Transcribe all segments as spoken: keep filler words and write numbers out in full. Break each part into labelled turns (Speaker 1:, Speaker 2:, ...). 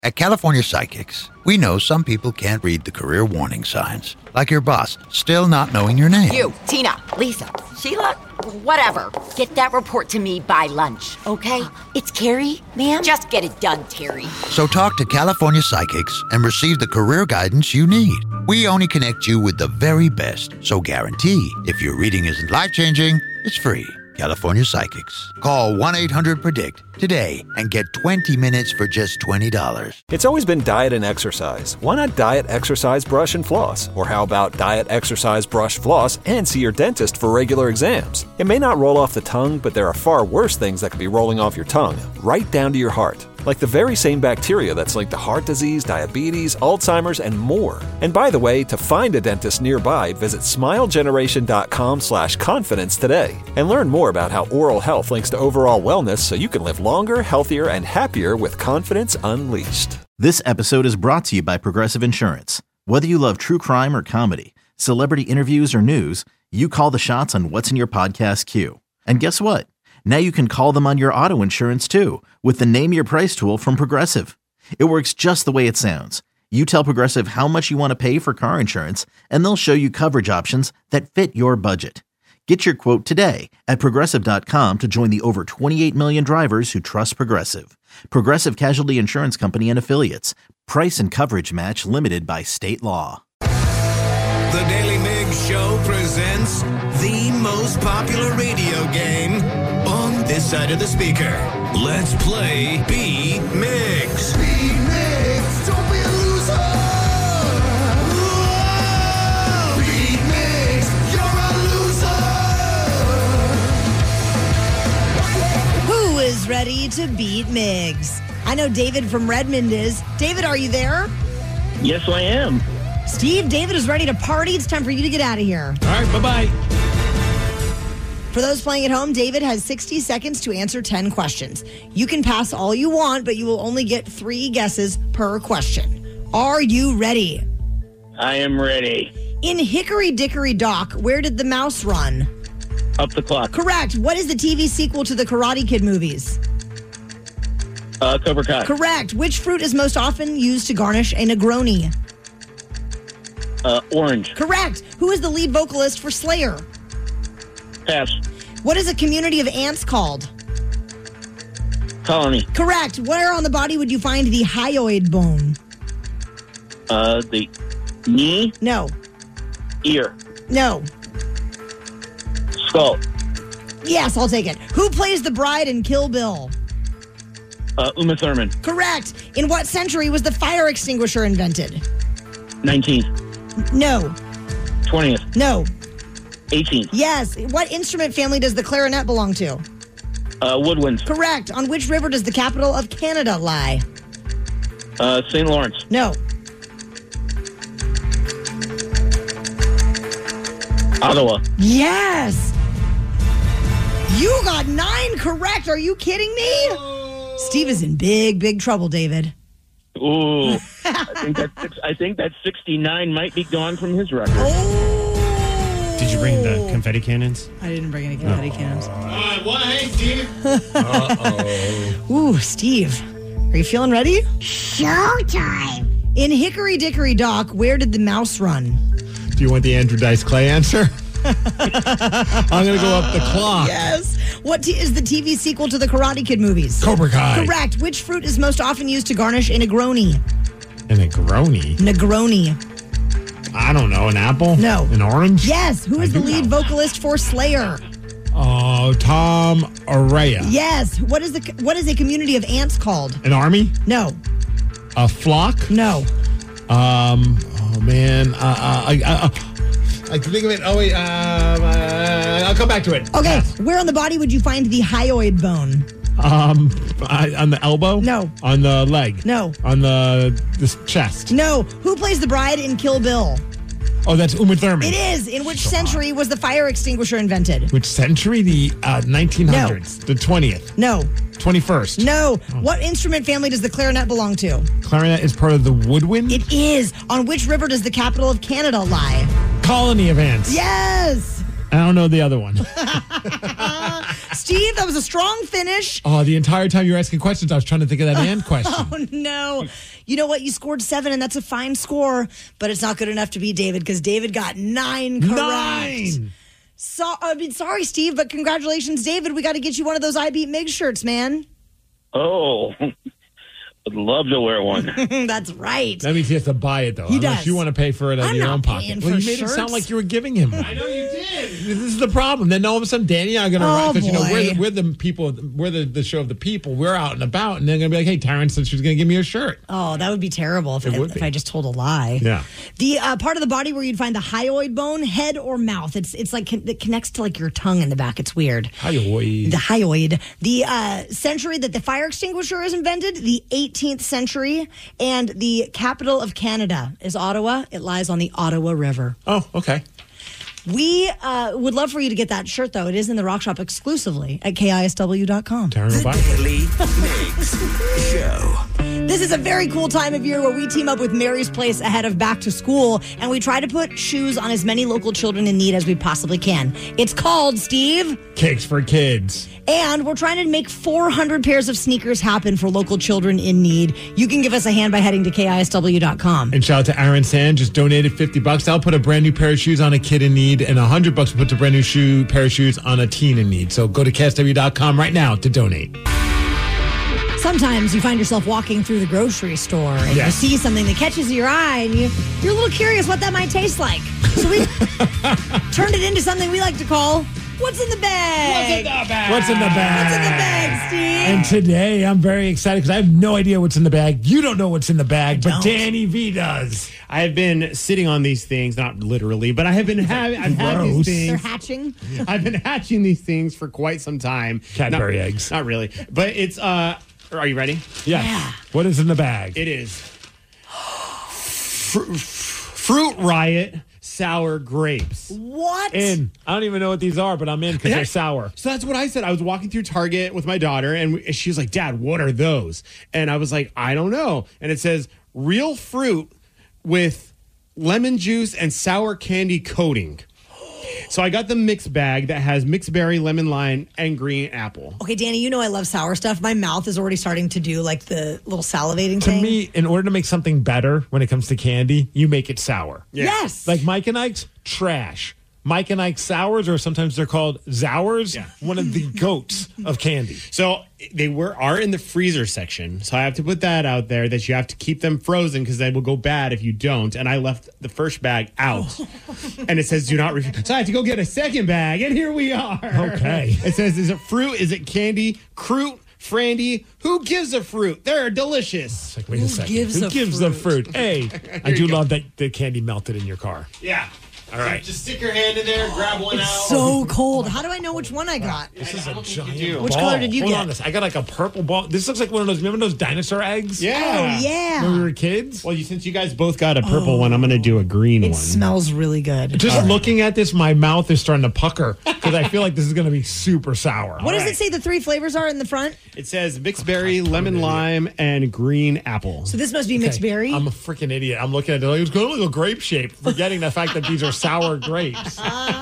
Speaker 1: At California Psychics, we know some people can't read the career warning signs, like your boss still not knowing your name.
Speaker 2: You, Tina, Lisa, Sheila, whatever. Get that report to me by lunch, okay? It's Carrie, ma'am. Just get it done, Terry.
Speaker 1: So talk to California Psychics and receive the career guidance you need. We only connect you with the very best, so guarantee if your reading isn't life-changing, it's free. California Psychics. Call one eight hundred predict today and get twenty minutes for just twenty dollars.
Speaker 3: It's always been diet and exercise. Why not diet, exercise, brush, and floss? Or how about diet, exercise, brush, floss, and see your dentist for regular exams? It may not roll off the tongue, but there are far worse things that could be rolling off your tongue, right down to your heart. Like the very same bacteria that's linked to heart disease, diabetes, Alzheimer's, and more. And by the way, to find a dentist nearby, visit smilegeneration.com slash confidence today. And learn more about how oral health links to overall wellness so you can live longer, healthier, and happier with confidence unleashed.
Speaker 4: This episode is brought to you by Progressive Insurance. Whether you love true crime or comedy, celebrity interviews or news, you call the shots on what's in your podcast queue. And guess what? Now you can call them on your auto insurance too with the Name Your Price tool from Progressive. It works just the way it sounds. You tell Progressive how much you want to pay for car insurance, and they'll show you coverage options that fit your budget. Get your quote today at Progressive dot com to join the over twenty-eight million drivers who trust Progressive. Progressive Casualty Insurance Company and Affiliates. Price and coverage match limited by state law.
Speaker 5: The Daily Migs Show presents the most popular radio game on this side of the speaker. Let's play Beat Migs. Beat Migs, don't be a loser. Whoa! Beat Migs, you're a loser.
Speaker 6: Who is ready to beat Migs? I know David from Redmond is. David, are you there?
Speaker 7: Yes, I am.
Speaker 6: Steve, David is ready to party. It's time for you to get out of here.
Speaker 8: All right, bye-bye.
Speaker 6: For those playing at home, David has sixty seconds to answer ten questions. You can pass all you want, but you will only get three guesses per question. Are you ready?
Speaker 7: I am ready.
Speaker 6: In Hickory Dickory Dock, where did the mouse run?
Speaker 7: Up the clock.
Speaker 6: Correct. What is the T V sequel to the Karate Kid movies?
Speaker 7: Uh, Cobra Kai.
Speaker 6: Correct. Which fruit is most often used to garnish a Negroni?
Speaker 7: Uh, orange.
Speaker 6: Correct. Who is the lead vocalist for Slayer?
Speaker 7: Pass.
Speaker 6: What is a community of ants called?
Speaker 7: Colony.
Speaker 6: Correct. Where on the body would you find the hyoid bone?
Speaker 7: Uh, the knee.
Speaker 6: No.
Speaker 7: Ear.
Speaker 6: No.
Speaker 7: Skull.
Speaker 6: Yes, I'll take it. Who plays the bride in Kill Bill?
Speaker 7: Uh, Uma Thurman.
Speaker 6: Correct. In what century was the fire extinguisher invented?
Speaker 7: nineteenth.
Speaker 6: No.
Speaker 7: twentieth.
Speaker 6: No.
Speaker 7: eighteenth.
Speaker 6: Yes. What instrument family does the clarinet belong to?
Speaker 7: Uh, woodwinds.
Speaker 6: Correct. On which river does the capital of Canada lie?
Speaker 7: Uh, Saint Lawrence.
Speaker 6: No.
Speaker 7: Ottawa.
Speaker 6: Yes. You got nine correct. Are you kidding me? Steve is in big, big trouble, David.
Speaker 7: Ooh. I think that six, I think that sixty-nine might be gone from his record.
Speaker 6: Oh.
Speaker 8: Did you bring the confetti cannons?
Speaker 6: I didn't bring any confetti oh. cannons.
Speaker 8: Uh, what? Hey, Steve. Uh-oh.
Speaker 6: Ooh, Steve. Are you feeling ready?
Speaker 9: Showtime.
Speaker 6: In Hickory Dickory Dock, where did the mouse run?
Speaker 8: Do you want the Andrew Dice Clay answer? I'm going to go up the clock.
Speaker 6: Yes. What t- is the T V sequel to the Karate Kid movies?
Speaker 8: Cobra Kai.
Speaker 6: Correct. Which fruit is most often used to garnish a Negroni?
Speaker 8: A Negroni?
Speaker 6: Negroni.
Speaker 8: I don't know. An apple?
Speaker 6: No.
Speaker 8: An orange?
Speaker 6: Yes. Who is
Speaker 8: I
Speaker 6: the lead
Speaker 8: know.
Speaker 6: vocalist for Slayer?
Speaker 8: Oh, Tom Araya.
Speaker 6: Yes. What is the what is a community of ants called?
Speaker 8: An army?
Speaker 6: No.
Speaker 8: A flock?
Speaker 6: No.
Speaker 8: Um. Oh man. Uh. uh I. I, uh, I can think of it. Oh wait. Um. Uh, I'll come back to it.
Speaker 6: Okay.
Speaker 8: Yes.
Speaker 6: Where on the body would you find the hyoid bone?
Speaker 8: Um. I, on the elbow?
Speaker 6: No.
Speaker 8: On the leg?
Speaker 6: No.
Speaker 8: On the the chest?
Speaker 6: No. Who plays the bride in Kill Bill?
Speaker 8: Oh, that's Uma Thurman.
Speaker 6: It is. In which century was the fire extinguisher invented?
Speaker 8: Which century? The uh, nineteen hundreds. No. The twentieth.
Speaker 6: No.
Speaker 8: twenty-first.
Speaker 6: No. Oh. What instrument family does the clarinet belong to?
Speaker 8: Clarinet is part of the woodwind?
Speaker 6: It is. On which river does the capital of Canada lie?
Speaker 8: Colony of ants.
Speaker 6: Yes.
Speaker 8: I don't know the other one.
Speaker 6: Steve, that was a strong finish.
Speaker 8: Oh, the entire time you were asking questions, I was trying to think of that and question.
Speaker 6: Oh, no. You know what? You scored seven, and that's a fine score, but it's not good enough to beat David because David got nine correct.
Speaker 8: Nine!
Speaker 6: So, I mean, sorry, Steve, but congratulations, David. We got to get you one of those I Beat Mig shirts, man.
Speaker 7: Oh, I'd love to wear one.
Speaker 6: That's right.
Speaker 8: That means he has to buy it, though.
Speaker 6: He
Speaker 8: unless
Speaker 6: does.
Speaker 8: you want to pay for it out of
Speaker 6: I'm
Speaker 8: your
Speaker 6: not
Speaker 8: own
Speaker 6: paying
Speaker 8: pocket.
Speaker 6: for
Speaker 8: Well, you made
Speaker 6: shirts.
Speaker 8: it sound like you were giving him one. I know you did. This is the problem. Then all of a sudden, Danny and I are going to
Speaker 6: Oh,
Speaker 8: write because you know we're
Speaker 6: boy.
Speaker 8: the, we're the people, we're the, the show of the people. We're out and about, and they're going to be like, "Hey, Taryn said she was going to give me a shirt."
Speaker 6: Oh, that would be terrible if,
Speaker 8: It
Speaker 6: I,
Speaker 8: would
Speaker 6: if
Speaker 8: be.
Speaker 6: I just told a lie.
Speaker 8: Yeah.
Speaker 6: The uh, part of the body where you'd find the hyoid bone, head or mouth. It's it's like it connects to like your tongue in the back. It's weird.
Speaker 8: Hyoid.
Speaker 6: The hyoid. The uh, century that the fire extinguisher is invented, the eighteenth century, and the capital of Canada is Ottawa. It lies on the Ottawa River.
Speaker 8: Oh, okay.
Speaker 6: We uh, would love for you to get that shirt, though. It is in the Rock Shop exclusively at K I S W dot com.
Speaker 8: Taryn will buy it.
Speaker 5: Daily Migs Show.
Speaker 6: This is a very cool time of year where we team up with Mary's Place ahead of back to school, and we try to put shoes on as many local children in need as we possibly can. It's called, Steve,
Speaker 8: Cakes for Kids.
Speaker 6: and we're trying to make four hundred pairs of sneakers happen for local children in need. You can give us a hand by heading to K I S W dot com.
Speaker 8: And shout out to Aaron Sand, just donated fifty bucks. I'll put a brand new pair of shoes on a kid in need, and one hundred bucks puts a brand new shoe pair of shoes on a teen in need. So go to K S W dot com right now to donate.
Speaker 6: Sometimes you find yourself walking through the grocery store and
Speaker 8: Yes.
Speaker 6: you see something that catches your eye and you, you're a little curious what that might taste like. So we turned it into something we like to call What's in the Bag?
Speaker 8: What's in the bag? What's in the bag?
Speaker 6: What's in the bag, Steve?
Speaker 8: And today I'm very excited because I have no idea what's in the bag. You don't know what's in the bag, but
Speaker 6: don't.
Speaker 8: Danny V does.
Speaker 10: I have been sitting on these things, not literally, but I have been having I've had
Speaker 8: Gross.
Speaker 10: these
Speaker 6: They're
Speaker 10: things.
Speaker 6: hatching.
Speaker 10: I've been hatching these things for quite some time.
Speaker 8: Cadbury
Speaker 10: Not-
Speaker 8: eggs.
Speaker 10: Not really, but it's. uh Are you ready?
Speaker 8: Yes.
Speaker 6: Yeah.
Speaker 8: What is in the bag?
Speaker 10: It is Fr- Fruit Riot sour grapes.
Speaker 6: What?
Speaker 8: in. I don't even know what these are, but I'm in because they're sour.
Speaker 10: So that's what I said. I was walking through Target with my daughter, and we- she was like, "Dad, what are those?" And I was like, "I don't know." And it says real fruit with lemon juice and sour candy coating. So I got the mixed bag that has mixed berry, lemon lime, and green apple.
Speaker 6: Okay, Danny, you know I love sour stuff. My mouth is already starting to do like the little salivating
Speaker 8: To
Speaker 6: thing.
Speaker 8: me, in order to make something better when it comes to candy, you make it sour.
Speaker 6: Yes.
Speaker 8: Like Mike and Ike's, trash. Mike and Ike sours, or sometimes they're called Zours,
Speaker 10: Yeah.
Speaker 8: one of the goats of candy.
Speaker 10: So they were are in the freezer section. So I have to put that out there that you have to keep them frozen because they will go bad if you don't. And I left the first bag out, and it says do not refuse. So I have to go get a second bag, and here we are.
Speaker 8: Okay.
Speaker 10: It says is it fruit? Is it candy? Fruit? Frandy? Who gives a fruit? They're delicious.
Speaker 8: Like, wait a
Speaker 6: Who
Speaker 8: second.
Speaker 6: gives
Speaker 8: Who
Speaker 6: a
Speaker 8: gives the fruit? Hey, I do love that the candy melted in your car.
Speaker 10: Yeah.
Speaker 8: All right.
Speaker 10: Just stick your hand in there, grab one out.
Speaker 6: So cold. How do I know which one I got?
Speaker 8: This is a
Speaker 10: think you
Speaker 8: giant
Speaker 10: do.
Speaker 8: ball.
Speaker 6: Which color did you
Speaker 8: Hold
Speaker 6: get?
Speaker 8: on this. I got like a purple ball. This looks like one of those, remember those dinosaur eggs?
Speaker 10: Yeah.
Speaker 6: Oh, yeah.
Speaker 8: When we were kids?
Speaker 10: Well, you, since you guys both got a purple one, I'm going to do a green
Speaker 6: It
Speaker 10: one.
Speaker 6: smells really good.
Speaker 8: Just looking at this, my mouth is starting to pucker because I feel like this is going to be super sour.
Speaker 6: What does
Speaker 10: right.
Speaker 6: it say the three flavors are in the front?
Speaker 10: It says mixed berry, lemon lime, and green apple.
Speaker 6: So this must be mixed berry.
Speaker 8: I'm a freaking idiot. I'm looking at it like it's going to look a grape shape, forgetting the fact that these are sour grapes.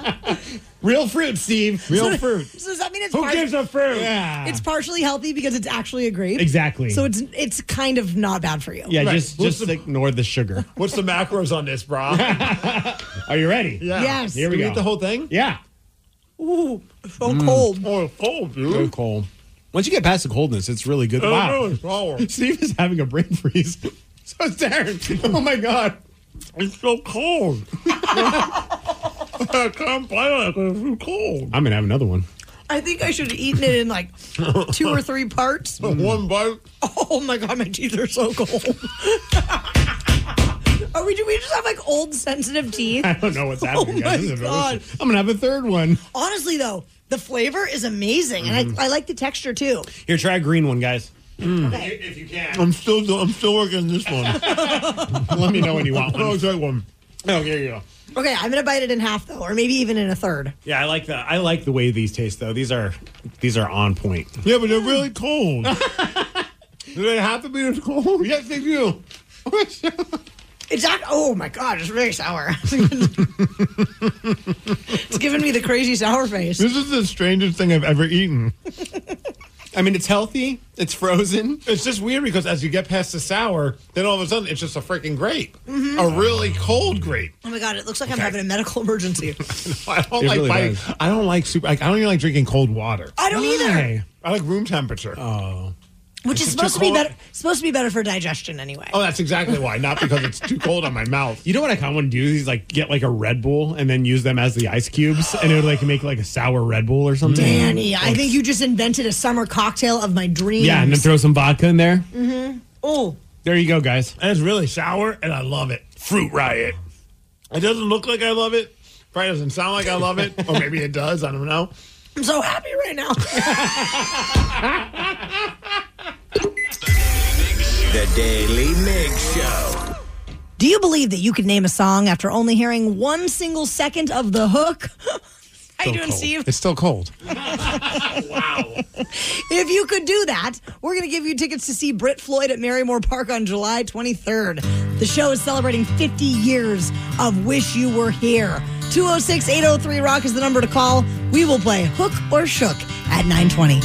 Speaker 10: Real fruit, Steve.
Speaker 8: Real fruit.
Speaker 6: So does that mean it's
Speaker 8: Who
Speaker 6: par-
Speaker 8: gives a fruit?
Speaker 10: Yeah.
Speaker 6: it's partially healthy because it's actually a grape?
Speaker 10: Exactly.
Speaker 6: So it's it's kind of not bad for you.
Speaker 10: yeah,
Speaker 8: Right.
Speaker 10: just
Speaker 8: What's
Speaker 10: just
Speaker 8: the-
Speaker 10: ignore the sugar.
Speaker 8: What's the macros on this, bro?
Speaker 10: Are you ready?
Speaker 8: Yeah.
Speaker 6: Yes.
Speaker 10: Here we
Speaker 8: Can
Speaker 10: go.
Speaker 8: eat the whole thing?
Speaker 10: Yeah.
Speaker 6: Ooh, so cold.
Speaker 8: Oh, it's cold,
Speaker 10: Go
Speaker 8: dude.
Speaker 10: cold. Once you get past the coldness, it's really good.
Speaker 8: Oh,
Speaker 10: Wow.
Speaker 8: no, it's sour.
Speaker 10: Steve is having a brain freeze. So is Darren. Oh my God.
Speaker 8: It's so cold. I can't play it. It's too cold.
Speaker 10: I'm gonna have another one.
Speaker 6: I think I should have eaten it in like two or three parts.
Speaker 8: One bite.
Speaker 6: Oh my God, my teeth are so cold. Are we, do we just have like old sensitive teeth?
Speaker 10: I don't know what's happening.
Speaker 6: Oh my
Speaker 10: guys. This is
Speaker 6: God.
Speaker 10: delicious. I'm gonna have a third one.
Speaker 6: Honestly though, the flavor is amazing. And I, I like the texture too.
Speaker 10: Here, try a green one, guys.
Speaker 6: Okay.
Speaker 10: If you can.
Speaker 8: I'm still I'm still working this one.
Speaker 10: Let me know when you want
Speaker 8: Oh,
Speaker 10: one.
Speaker 8: take one.
Speaker 10: Oh, here you go.
Speaker 6: Okay, I'm gonna bite it in half though, or maybe even in a third.
Speaker 10: Yeah, I like the I like the way these taste though. These are these are on point.
Speaker 8: Yeah, but they're really cold. Do they have to be this cold?
Speaker 10: Yes, they do.
Speaker 6: It's act- oh my god, it's really sour. It's giving me the crazy sour face.
Speaker 8: This is the strangest thing I've ever eaten.
Speaker 10: I mean, it's healthy. It's frozen.
Speaker 8: It's just weird because as you get past the sour, then all of a sudden it's just a freaking grape. Mm-hmm. A really cold grape.
Speaker 6: Oh my god, it looks like okay. I'm having a medical emergency.
Speaker 8: I don't it like really buying, I don't like super like, I don't even like drinking cold water.
Speaker 6: I don't
Speaker 8: Why?
Speaker 6: either.
Speaker 8: I like room temperature.
Speaker 10: Oh.
Speaker 6: Which is supposed to be better supposed to be better for digestion anyway.
Speaker 8: Oh, that's exactly why. Not because it's too cold on my mouth.
Speaker 10: You know what I kind of want to do is like get like a Red Bull and then use them as the ice cubes and it would like make like a sour Red Bull or something.
Speaker 6: Danny, I think you just invented a summer cocktail of my dreams.
Speaker 10: Yeah, and then throw some vodka in there.
Speaker 6: Mm-hmm. Oh.
Speaker 10: There you go, guys.
Speaker 8: And it's really sour and I love it. Fruit Riot. It doesn't look like I love it. Probably doesn't sound like I love it. Or maybe it does. I don't know.
Speaker 6: I'm so happy right now.
Speaker 5: The Daily Mig Show.
Speaker 6: Do you believe that you could name a song after only hearing one single second of the hook? How you doing,
Speaker 8: cold.
Speaker 6: Steve?
Speaker 8: It's still cold.
Speaker 10: Wow.
Speaker 6: If you could do that, we're going to give you tickets to see Britt Floyd at Marymore Park on July twenty-third. The show is celebrating fifty years of Wish You Were Here. two oh six, eight oh three, ROCK is the number to call. We will play Hook or Shook at nine twenty.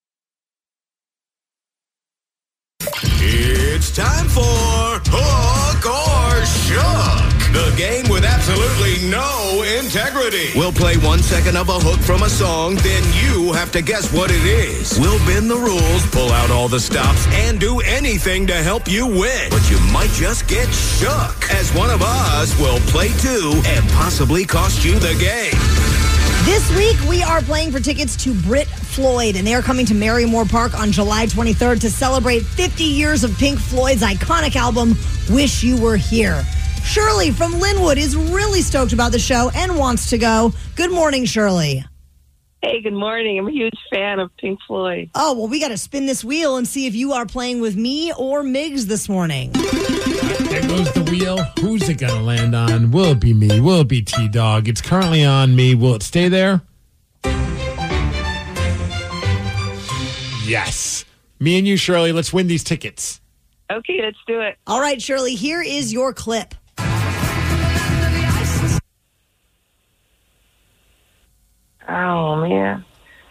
Speaker 5: It's time for Hook or Shook, the game with absolutely no integrity. We'll play one second of a hook from a song, then you have to guess what it is. We'll bend the rules, pull out all the stops, and do anything to help you win. But you might just get shook, as one of us will play too and possibly cost you the game.
Speaker 6: This week, we are playing for tickets to Britt Floyd, and they are coming to Marymore Park on July twenty-third to celebrate fifty years of Pink Floyd's iconic album, Wish You Were Here. Shirley from Linwood is really stoked about the show and wants to go. Good morning, Shirley.
Speaker 11: Hey, good morning. I'm a huge fan of Pink Floyd.
Speaker 6: Oh, well, we got to spin this wheel and see if you are playing with me or Migs this morning.
Speaker 8: There goes the wheel. Who's it going to land on? Will it be me? Will it be T-Dog? It's currently on me. Will it stay there? Yes. Me and you, Shirley, let's win these tickets.
Speaker 11: Okay, let's do it.
Speaker 6: All right, Shirley, here is your clip.
Speaker 11: Oh, man.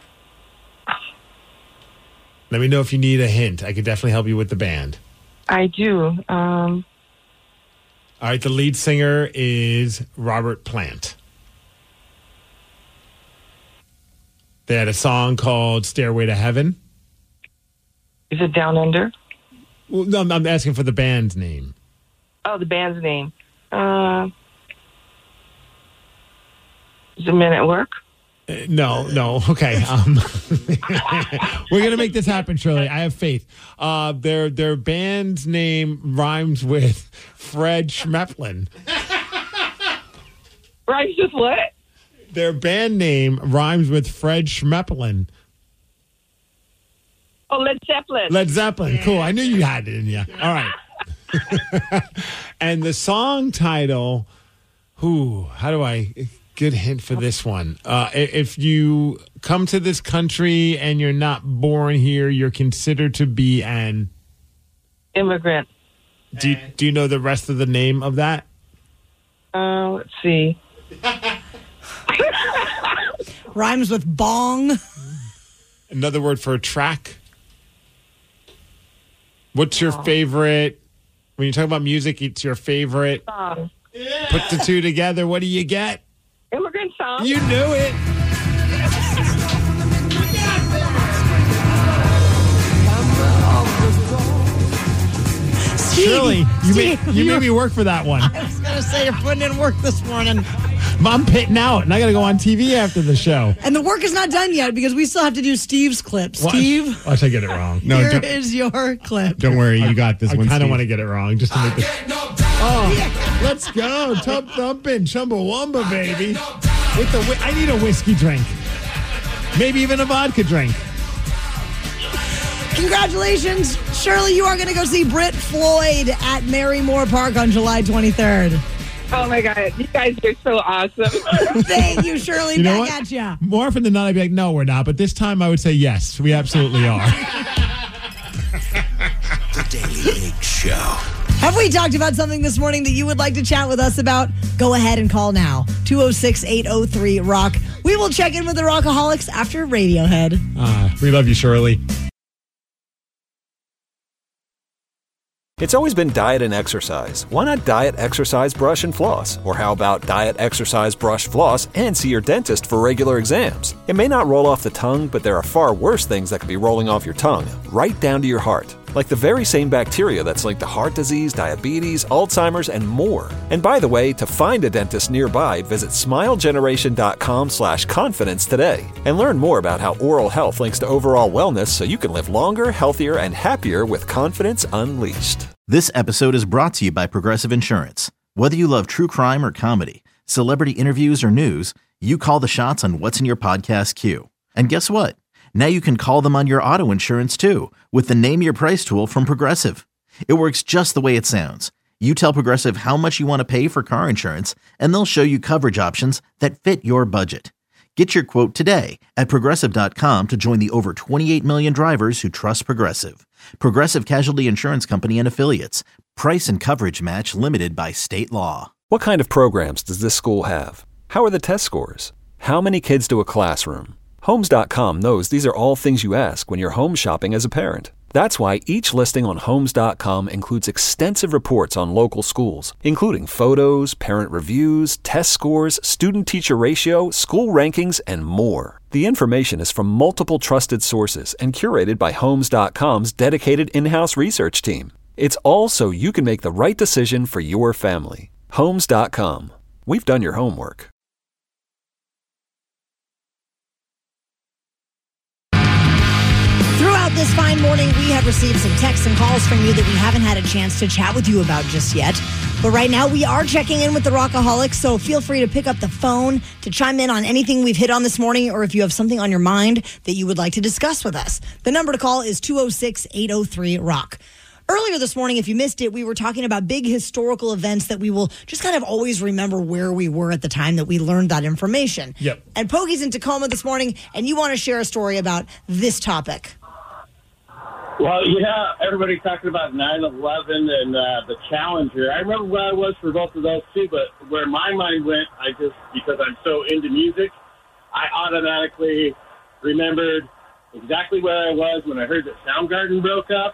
Speaker 8: Let me know if you need a hint. I could definitely help you with the band.
Speaker 11: I do. Um,
Speaker 8: All right, the lead singer is Robert Plant. They had a song called Stairway to Heaven.
Speaker 11: Is it Down Under?
Speaker 8: Well, no, I'm asking for the band's name.
Speaker 11: Oh, the band's name. Uh, is it Men at Work?
Speaker 8: Uh, no, no. Okay. Um, we're going to make this happen, Shirley. I have faith. Uh, their, their band's name rhymes with Fred Schmeplin.
Speaker 11: Rhymes with what?
Speaker 8: Their band name rhymes with Fred Schmeplin.
Speaker 11: Oh, Led Zeppelin.
Speaker 8: Led Zeppelin. Yeah. Cool. I knew you had it in you. All right. And the song title, who, how do I, good hint for this one. Uh, if you come to this country and you're not born here, you're considered to be an
Speaker 11: immigrant.
Speaker 8: Do, do you know the rest of the name of that?
Speaker 11: Uh, let's see.
Speaker 6: Rhymes with bong.
Speaker 8: Another word for a track. What's your oh. favorite? When you talk about music, it's your favorite.
Speaker 11: Song.
Speaker 8: Yeah. Put the two together. What do you get?
Speaker 11: Immigrant Song.
Speaker 8: You knew it.
Speaker 6: Steve,
Speaker 8: Shirley, you,
Speaker 6: Steve,
Speaker 8: made, you made me work for that one.
Speaker 6: I was going to say you're putting in work this morning.
Speaker 8: I'm pitting out, and I got to go on T V after the show.
Speaker 6: And the work is not done yet because we still have to do Steve's clip.
Speaker 8: What?
Speaker 6: Steve,
Speaker 8: watch I get it wrong.
Speaker 6: No, here is your clip.
Speaker 10: Don't worry, you got this
Speaker 8: I,
Speaker 10: one.
Speaker 8: I kind of want to get it wrong just to make this. Oh, yeah. Let's go, tub thumping, chumbawamba, baby. With the, I need a whiskey drink, maybe even a vodka drink.
Speaker 6: Congratulations, Shirley. You are going to go see Britt Floyd at Marymore Park on July twenty-third.
Speaker 11: Oh, my God. You guys are so awesome.
Speaker 6: Thank you, Shirley.
Speaker 8: You know
Speaker 6: Back
Speaker 8: what?
Speaker 6: at ya.
Speaker 8: More often than not, I'd be like, no, we're not. But this time I would say, yes, we absolutely are.
Speaker 5: The Daily Mig Show.
Speaker 6: Have we talked about something this morning that you would like to chat with us about? Go ahead and call now. two oh six, eight oh three, rock. We will check in with the Rockaholics after Radiohead.
Speaker 8: Uh, we love you, Shirley.
Speaker 3: It's always been diet and exercise. Why not diet, exercise, brush, and floss? Or how about diet, exercise, brush, floss, and see your dentist for regular exams? It may not roll off the tongue, but there are far worse things that could be rolling off your tongue, right down to your heart. Like the very same bacteria that's linked to heart disease, diabetes, Alzheimer's, and more. And by the way, to find a dentist nearby, visit smilegeneration.com slash confidence today. And learn more about how oral health links to overall wellness so you can live longer, healthier, and happier with confidence unleashed.
Speaker 4: This episode is brought to you by Progressive Insurance. Whether you love true crime or comedy, celebrity interviews or news, you call the shots on what's in your podcast queue. And guess what? Now you can call them on your auto insurance too with the Name Your Price tool from Progressive. It works just the way it sounds. You tell Progressive how much you want to pay for car insurance, and they'll show you coverage options that fit your budget. Get your quote today at Progressive dot com to join the over twenty-eight million drivers who trust Progressive. Progressive Casualty Insurance Company and Affiliates. Price and coverage match limited by state law.
Speaker 3: What kind of programs does this school have? How are the test scores? How many kids do a classroom? Homes dot com knows these are all things you ask when you're home shopping as a parent. That's why each listing on Homes dot com includes extensive reports on local schools, including photos, parent reviews, test scores, student-teacher ratio, school rankings, and more. The information is from multiple trusted sources and curated by Homes dot com's dedicated in-house research team. It's all so you can make the right decision for your family. Homes dot com. We've done your homework.
Speaker 6: Throughout this fine morning, we have received some texts and calls from you that we haven't had a chance to chat with you about just yet. But right now, we are checking in with the Rockaholics, so feel free to pick up the phone to chime in on anything we've hit on this morning, or if you have something on your mind that you would like to discuss with us. The number to call is two oh six, eight oh three, rock. Earlier this morning, if you missed it, we were talking about big historical events that we will just kind of always remember where we were at the time that we learned that information.
Speaker 8: Yep.
Speaker 6: And Pogie's in Tacoma this morning, and you want to share a story about this topic.
Speaker 7: Well, yeah, everybody's talking about nine eleven and uh, the Challenger. I remember where I was for both of those too, but where my mind went, I just, because I'm so into music, I automatically remembered exactly where I was when I heard that Soundgarden broke up.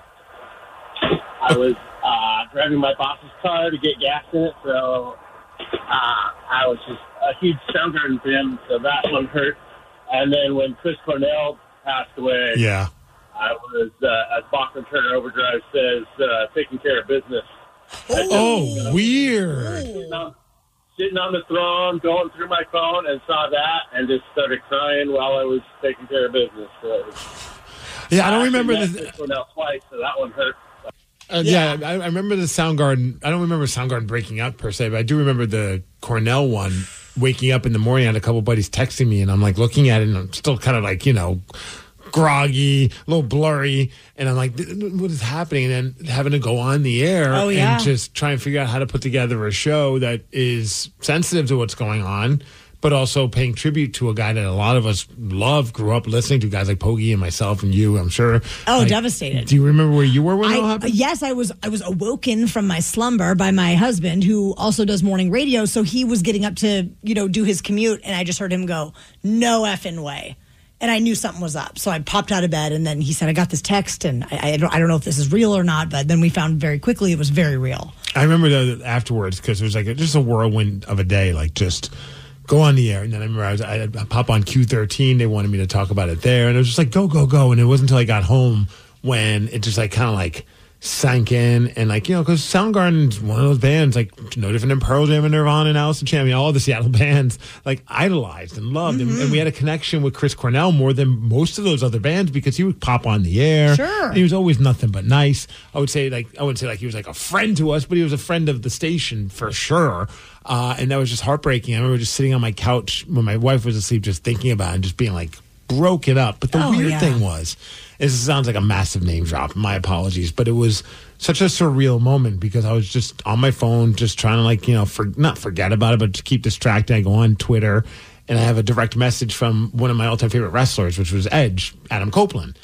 Speaker 7: I was uh, driving my boss's car to get gas in it, so uh, I was just a huge Soundgarden fan, so that one hurt. And then when Chris Cornell passed away,
Speaker 8: Yeah.
Speaker 7: I was, uh, as Bachman Turner Overdrive says, uh, taking care of business.
Speaker 8: Oh, oh weird.
Speaker 7: Sitting on, sitting on the throne, going through my phone, and saw that, and just started crying while I was taking care of business. So,
Speaker 8: yeah, I don't remember
Speaker 7: the
Speaker 8: this
Speaker 7: one else twice, so that one hurt.
Speaker 8: Uh, yeah, yeah I, I remember the Soundgarden. I don't remember Soundgarden breaking up per se, but I do remember the Cornell one. Waking up in the morning, I had a couple buddies texting me, and I'm like looking at it, and I'm still kind of like, you know, groggy, a little blurry, and I'm like, what is happening? And then having to go on the air
Speaker 6: oh, yeah.
Speaker 8: and just try and figure out how to put together a show that is sensitive to what's going on, but also paying tribute to a guy that a lot of us love, grew up listening to, guys like Pogie and myself and you, I'm sure.
Speaker 6: Oh,
Speaker 8: like,
Speaker 6: devastated.
Speaker 8: Do you remember where you were when
Speaker 6: I,
Speaker 8: it all happened?
Speaker 6: Yes, I was I was awoken from my slumber by my husband, who also does morning radio, so he was getting up to, you know, do his commute, and I just heard him go, no effing way. And I knew something was up. So I popped out of bed, and then he said, I got this text, and I, I, don't, I don't know if this is real or not, but then we found very quickly it was very real.
Speaker 8: I remember that afterwards, because it was like a, just a whirlwind of a day, like just go on the air. And then I remember I, was, I, I pop on Q thirteen. They wanted me to talk about it there. And it was just like, go, go, go. And it wasn't until I got home when it just like kind of like sank in. And like, you know, because Soundgarden's one of those bands, like no different than Pearl Jam and Nirvana and Alice in Chains, all the Seattle bands, like idolized and loved. Mm-hmm. And, and we had a connection with Chris Cornell more than most of those other bands because he would pop on the air.
Speaker 6: Sure.
Speaker 8: He was always nothing but nice. I would say like, I wouldn't say like he was like a friend to us, but he was a friend of the station for sure. Uh, and that was just heartbreaking. I remember just sitting on my couch when my wife was asleep, just thinking about it and just being like broken up. But the
Speaker 6: oh,
Speaker 8: weird
Speaker 6: yeah.
Speaker 8: thing was, this sounds like a massive name drop. My apologies, but it was such a surreal moment because I was just on my phone, just trying to like, you know, for, not forget about it, but to keep distracted. I go on Twitter and I have a direct message from one of my all-time favorite wrestlers, which was Edge, Adam Copeland.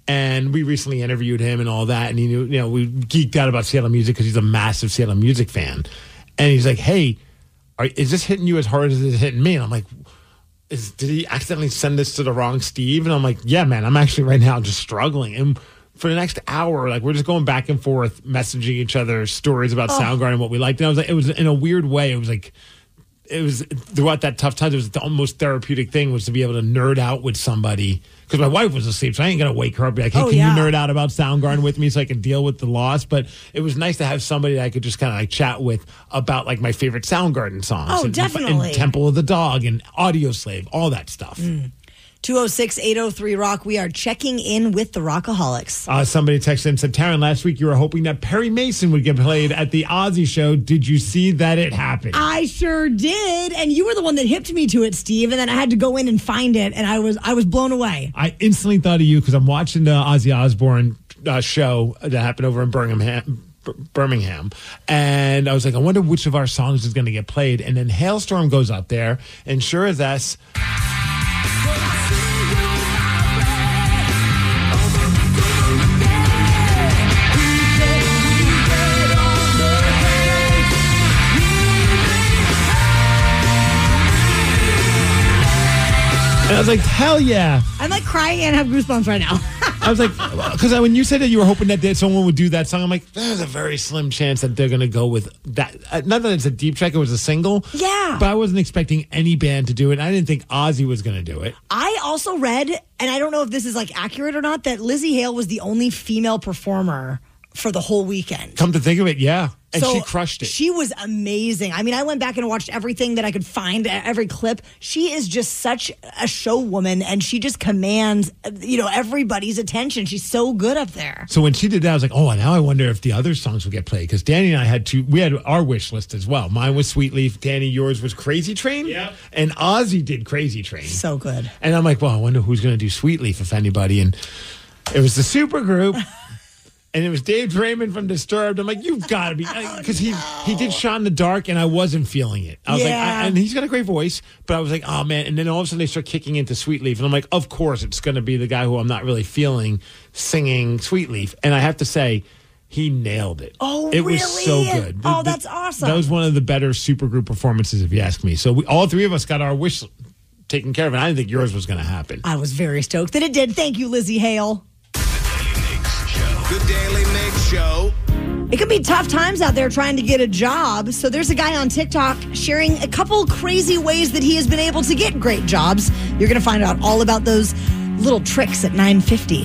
Speaker 8: And we recently interviewed him and all that. And he knew, you know, we geeked out about Seattle music because he's a massive Seattle music fan. And he's like, hey, are, is this hitting you as hard as it's hitting me? And I'm like, is, did he accidentally send this to the wrong Steve? And I'm like, yeah, man, I'm actually right now just struggling. And for the next hour, like, we're just going back and forth, messaging each other stories about oh. Soundgarden and what we liked. And I was like, it was in a weird way. It was like, it was throughout that tough time, it was the most therapeutic thing was to be able to nerd out with somebody. Because my wife was asleep, so I ain't going to wake her up and be like, hey,
Speaker 6: oh,
Speaker 8: can
Speaker 6: yeah.
Speaker 8: you nerd out about Soundgarden with me so I can deal with the loss? But it was nice to have somebody that I could just kind of like chat with about like my favorite Soundgarden songs.
Speaker 6: Oh,
Speaker 8: and,
Speaker 6: definitely.
Speaker 8: And Temple of the Dog and Audio Slave, all that stuff.
Speaker 6: Mm. two oh six, eight oh three, rock. We are checking in with the Rockaholics.
Speaker 8: Uh, somebody texted and said, Taryn, last week you were hoping that Perry Mason would get played at the Ozzy show. Did you see that it happened?
Speaker 6: I sure did. And you were the one that hipped me to it, Steve. And then I had to go in and find it. And I was I was blown away.
Speaker 8: I instantly thought of you because I'm watching the Ozzy Osbourne uh, show that happened over in Birmingham. Birmingham, and I was like, I wonder which of our songs is going to get played. And then Hailstorm goes up there, and sure as that's. And I was like, hell yeah.
Speaker 6: I'm like crying and have goosebumps right now.
Speaker 8: I was like, because when you said that you were hoping that someone would do that song, I'm like, there's a very slim chance that they're going to go with that. Uh, not that it's a deep check, it was a single.
Speaker 6: Yeah.
Speaker 8: But I wasn't expecting any band to do it. I didn't think Ozzy was going to do it.
Speaker 6: I also read, and I don't know if this is like accurate or not, that Lizzie Hale was the only female performer for the whole weekend.
Speaker 8: Come to think of it, yeah. And
Speaker 6: so
Speaker 8: she crushed it.
Speaker 6: She was amazing. I mean, I went back and watched everything that I could find, every clip. She is just such a show woman, and she just commands, you know, everybody's attention. She's so good up there.
Speaker 8: So when she did that, I was like, oh, now I wonder if the other songs would get played. Because Danny and I had two, we had our wish list as well. Mine was Sweet Leaf. Danny, yours was Crazy Train.
Speaker 10: Yeah.
Speaker 8: And Ozzy did Crazy Train.
Speaker 6: So good.
Speaker 8: And I'm like, well, I wonder who's going to do Sweet Leaf, if anybody. And it was the supergroup. And it was Dave Draymond from Disturbed. I'm like, you've got to be, because he he did Shot in the Dark, and I wasn't feeling it. I was
Speaker 6: Yeah.
Speaker 8: like, I, and he's got a great voice, but I was like, oh man. And then all of a sudden they start kicking into Sweet Leaf, and I'm like, of course it's going to be the guy who I'm not really feeling singing Sweet Leaf. And I have to say, he nailed it.
Speaker 6: Oh,
Speaker 8: it
Speaker 6: really?
Speaker 8: was so good.
Speaker 6: Oh,
Speaker 8: The-
Speaker 6: that's
Speaker 8: the-
Speaker 6: awesome.
Speaker 8: That was one of the better supergroup performances, if you ask me. So we, all three of us got our wish taken care of, and I didn't think yours was going to happen.
Speaker 6: I was very stoked that it did. Thank you, Lizzie Hale.
Speaker 5: The Daily Mix Show.
Speaker 6: It can be tough times out there trying to get a job. So there's a guy on TikTok sharing a couple crazy ways that he has been able to get great jobs. You're going to find out all about those little tricks at nine fifty.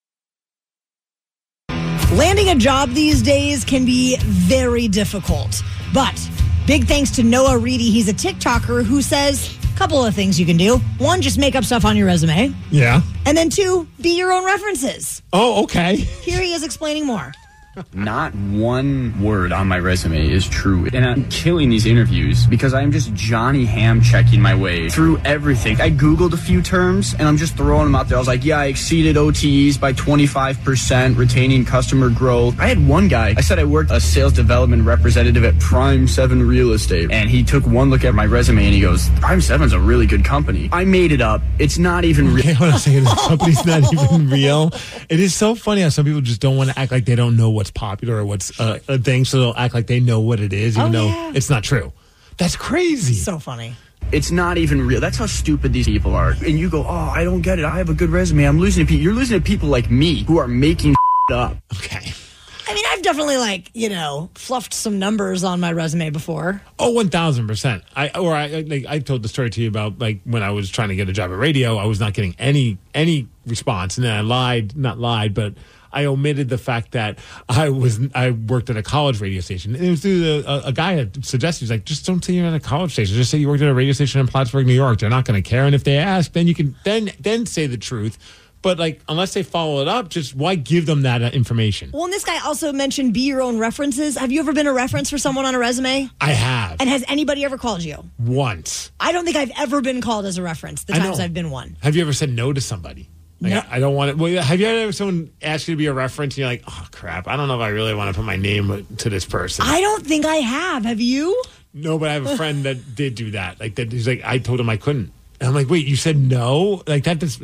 Speaker 6: Landing a job these days can be very difficult. But big thanks to Noah Reedy. He's a TikToker who says a couple of things you can do. One, just make up stuff on your resume.
Speaker 8: Yeah.
Speaker 6: And then two, be your own references.
Speaker 8: Oh, okay.
Speaker 6: Here he is explaining more.
Speaker 12: Not one word on my resume is true. And I'm killing these interviews because I'm just Johnny Ham checking my way through everything. I Googled a few terms and I'm just throwing them out there. I was like, yeah, I exceeded O T Es by twenty-five percent, retaining customer growth. I had one guy, I said I worked a sales development representative at Prime seven Real Estate. And he took one look at my resume and he goes, Prime seven's a really good company. I made it up. It's not even real.
Speaker 8: Okay, hold on a second. This company's not even real. It is so funny how some people just don't want to act like they don't know what's popular or what's uh, a thing, so they'll act like they know what it is, even
Speaker 6: Oh,
Speaker 8: though
Speaker 6: yeah.
Speaker 8: it's not true. That's crazy.
Speaker 6: So funny.
Speaker 12: It's not even real. That's how stupid these people are. And you go, oh, I don't get it. I have a good resume. I'm losing to people. You're losing to people like me who are making up.
Speaker 8: Okay.
Speaker 6: I mean, I've definitely, like, you know, fluffed some numbers on my resume before.
Speaker 8: Oh, one thousand percent. I or I like, I told the story to you about like when I was trying to get a job at radio, I was not getting any any response, and then I lied, not lied, but I omitted the fact that I was I worked at a college radio station. It was through the, a, a guy that suggested, he's like, just don't say you're at a college station. Just say you worked at a radio station in Plattsburgh, New York. They're not going to care, and if they ask, then you can then then say the truth. But like, unless they follow it up, just why give them that uh, information?
Speaker 6: Well, and this guy also mentioned be your own references. Have you ever been a reference for someone on a resume?
Speaker 8: I have.
Speaker 6: And has anybody ever called you?
Speaker 8: Once.
Speaker 6: I don't think I've ever been called as a reference the
Speaker 8: I
Speaker 6: times
Speaker 8: know.
Speaker 6: I've been one.
Speaker 8: Have you ever said no to somebody? Like,
Speaker 6: No.
Speaker 8: I, I don't want it. Well, have you ever someone ask you to be a reference and you're like, oh, crap, I don't know if I really want to put my name to this person?
Speaker 6: I don't think I have. Have you?
Speaker 8: No, but I have a friend that did do that. Like, that. He's like, I told him I couldn't. And I'm like, wait, you said no? Like, that does.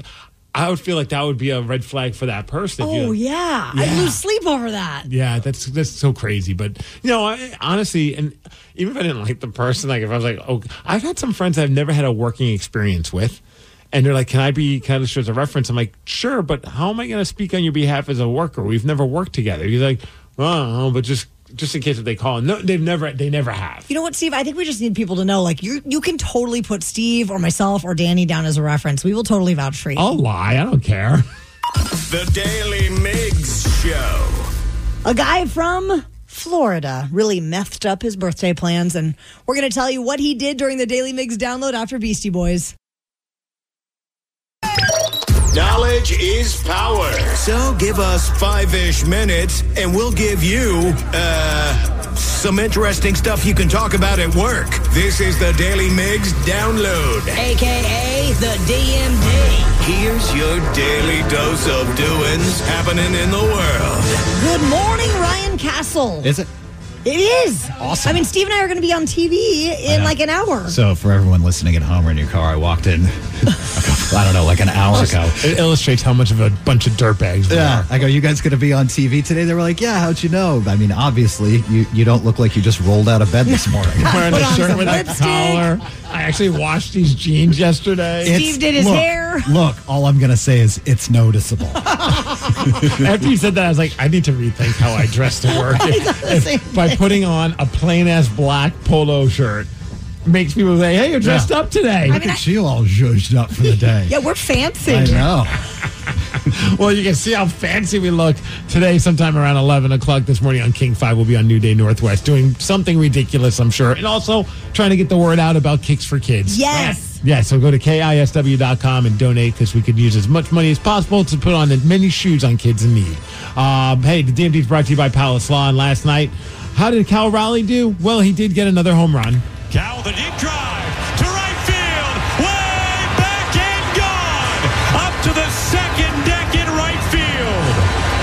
Speaker 8: I would feel like that would be a red flag for that person. if you-
Speaker 6: Oh, yeah.
Speaker 8: Yeah.
Speaker 6: I lose sleep over that.
Speaker 8: Yeah, that's that's so crazy. But you know, I, honestly, and even if I didn't like the person, like if I was like, oh, I've had some friends I've never had a working experience with, and they're like, "Can I be kind of show as a reference?" I'm like, "Sure," but how am I going to speak on your behalf as a worker? We've never worked together. He's like, "Well, I don't know, but just just in case if they call." No, they've never, they never have.
Speaker 6: You know what, Steve? I think we just need people to know, like, you you can totally put Steve or myself or Danny down as a reference. We will totally vouch for you.
Speaker 8: I'll lie. I don't care.
Speaker 5: The Daily Migs Show.
Speaker 6: A guy from Florida really methed up his birthday plans, and we're going to tell you what he did during the Daily Migs download after Beastie Boys.
Speaker 5: Knowledge is power. So give us five-ish minutes, and we'll give you, uh, some interesting stuff you can talk about at work. This is the Daily Migs Download.
Speaker 6: A K A the D M D.
Speaker 5: Here's your daily dose of doings happening in the world.
Speaker 6: Good morning, Ryan Castle.
Speaker 13: Is it?
Speaker 6: It is.
Speaker 13: Awesome.
Speaker 6: I mean, Steve and I are going to be on T V in like an hour.
Speaker 13: So for everyone listening at home or in your car, I walked in, I don't know, like an hour ago.
Speaker 8: It illustrates how much of a bunch of dirtbags we
Speaker 13: Yeah,
Speaker 8: are.
Speaker 13: I go, you guys going to be on T V today? They were like, yeah, how'd you know? I mean, obviously, you, you don't look like you just rolled out of bed this morning.
Speaker 8: Wearing
Speaker 6: Put
Speaker 8: a
Speaker 6: on
Speaker 8: shirt
Speaker 6: some
Speaker 8: with a
Speaker 6: lipstick.
Speaker 8: collar. I actually washed these jeans yesterday.
Speaker 6: Steve did his
Speaker 13: look,
Speaker 6: hair.
Speaker 13: Look, all I'm going to say is it's noticeable.
Speaker 8: After you said that, I was like, I need to rethink how I dress to work. If- if by putting on a plain ass black polo shirt makes people say, "Hey, you're dressed
Speaker 13: Yeah.
Speaker 8: up today."
Speaker 13: Look at you all zhuzhed up for the day.
Speaker 6: Yeah, we're fancy.
Speaker 13: I know.
Speaker 8: Well, you can see how fancy we look today. Sometime around eleven o'clock this morning on King five, we'll be on New Day Northwest doing something ridiculous, I'm sure, and also trying to get the word out about Kicks for Kids.
Speaker 6: Yes.
Speaker 8: Yeah, so go to K I S W dot com and donate because we could use as much money as possible to put on as many shoes on kids in need. Um, hey, the D M D is brought to you by Palace Lawn. Last night, how did Cal Raleigh do? Well, he did get another home run.
Speaker 14: Cal, the deep drive to right field, way back and gone, up to the second deck in right field.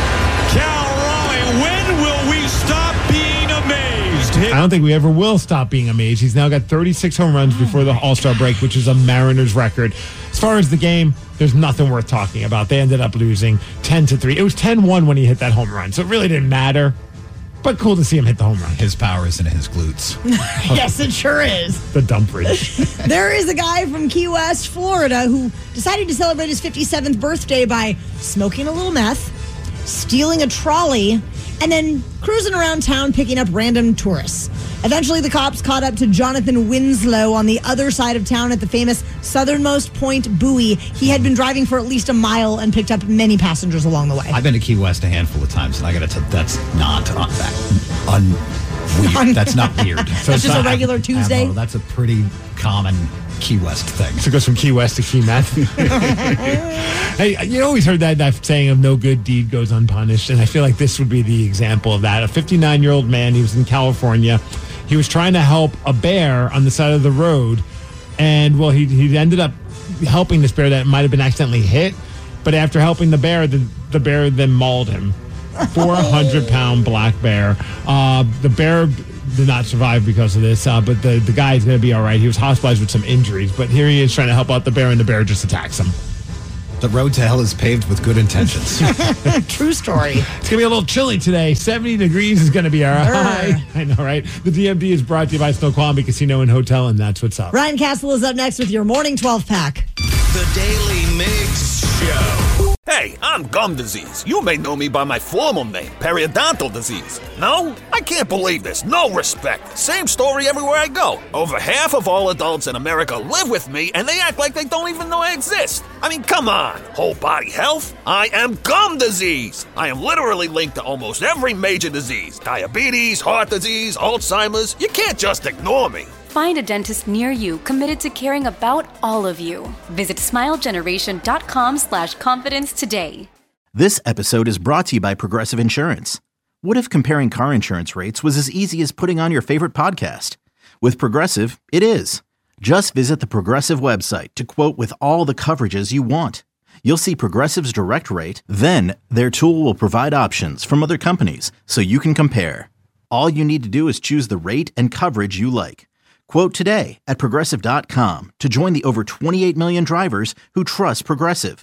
Speaker 14: Cal Raleigh, when will we stop being amazed? Hit-
Speaker 8: I don't think we ever will stop being amazed. He's now got thirty-six home runs before the All-Star break, which is a Mariners record. As far as the game, there's nothing worth talking about. They ended up losing ten to three. It was ten one when he hit that home run, so it really didn't matter. But cool to see him hit the home run.
Speaker 13: His power is in his glutes.
Speaker 6: Yes, it sure is.
Speaker 8: The dump bridge.
Speaker 6: There is a guy from Key West, Florida, who decided to celebrate his fifty-seventh birthday by smoking a little meth, stealing a trolley, and then cruising around town picking up random tourists. Eventually, the cops caught up to Jonathan Winslow on the other side of town at the famous southernmost point buoy. He had been driving for at least a mile and picked up many passengers along the way.
Speaker 13: I've been to Key West a handful of times, and I got to tell that's not uh, that un, weird. That's not weird.
Speaker 6: That's just a regular Tuesday?
Speaker 13: Abnormal. That's a pretty common Key West thing.
Speaker 8: So it goes from Key West to Key Meth. Hey, you always heard that, that saying of no good deed goes unpunished, and I feel like this would be the example of that. A fifty-nine-year-old man, he was in California. He was trying to help a bear on the side of the road, and, well, he, he ended up helping this bear that might have been accidentally hit, but after helping the bear, the, the bear then mauled him. four hundred pound black bear. Uh, the bear did not survive because of this, uh, but the, the guy is going to be all right. He was hospitalized with some injuries, but here he is trying to help out the bear, and the bear just attacks him.
Speaker 13: The road to hell is paved with good intentions.
Speaker 6: True story.
Speaker 8: It's going to be a little chilly today. seventy degrees is going to be our high. I know, right? The D M D is brought to you by Snoqualmie Casino and Hotel, and that's what's up.
Speaker 6: Ryan Castle is up next with your morning twelve pack.
Speaker 5: The Daily Migs Show.
Speaker 15: Hey, I'm gum disease. You may know me by my formal name, periodontal disease. No? I can't believe this. No respect. Same story everywhere I go. Over half of all adults in America live with me, and they act like they don't even know I exist. I mean, come on. Whole body health? I am gum disease. I am literally linked to almost every major disease. Diabetes, heart disease, Alzheimer's. You can't just ignore me.
Speaker 16: Find a dentist near you committed to caring about all of you. Visit smilegeneration.com slash confidence today.
Speaker 4: This episode is brought to you by Progressive Insurance. What if comparing car insurance rates was as easy as putting on your favorite podcast? With Progressive, it is. Just visit the Progressive website to quote with all the coverages you want. You'll see Progressive's direct rate, then their tool will provide options from other companies so you can compare. All you need to do is choose the rate and coverage you like. Quote today at Progressive dot com to join the over twenty-eight million drivers who trust Progressive.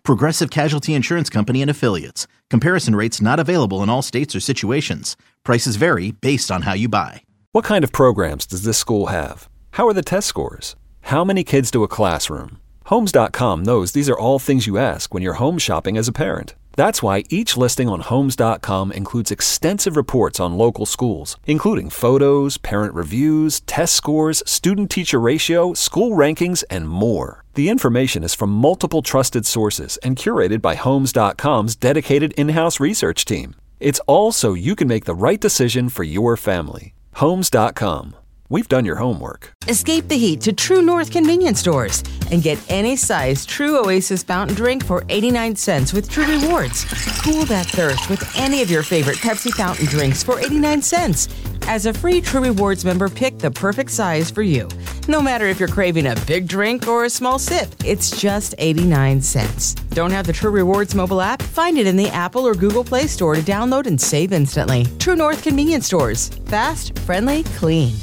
Speaker 4: Progressive Casualty Insurance Company and Affiliates. Comparison rates not available in all states or situations. Prices vary based on how you buy.
Speaker 3: What kind of programs does this school have? How are the test scores? How many kids do a classroom? Homes dot com knows these are all things you ask when you're home shopping as a parent. That's why each listing on Homes dot com includes extensive reports on local schools, including photos, parent reviews, test scores, student-teacher ratio, school rankings, and more. The information is from multiple trusted sources and curated by Homes dot com's dedicated in-house research team. It's all so you can make the right decision for your family. Homes dot com. We've done your homework.
Speaker 17: Escape the heat to True North convenience stores and get any size True Oasis fountain drink for eighty-nine cents with True Rewards. Cool that thirst with any of your favorite Pepsi fountain drinks for eighty-nine cents. As a free True Rewards member, pick the perfect size for you. No matter if you're craving a big drink or a small sip, it's just eighty-nine cents. Don't have the True Rewards mobile app? Find it in the Apple or Google Play Store to download and save instantly. True North convenience stores. Fast, friendly, clean.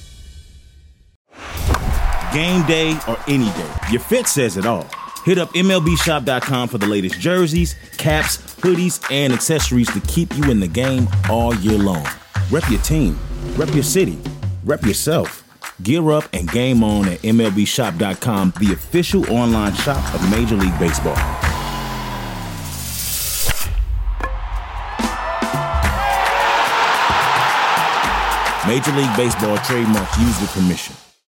Speaker 18: Game day or any day, your fit says it all. Hit up M L B shop dot com for the latest jerseys, caps, hoodies, and accessories to keep you in the game all year long. Rep your team, rep your city, rep yourself. Gear up and game on at M L B shop dot com, the official online shop of Major League Baseball. Major League Baseball trademark used with permission.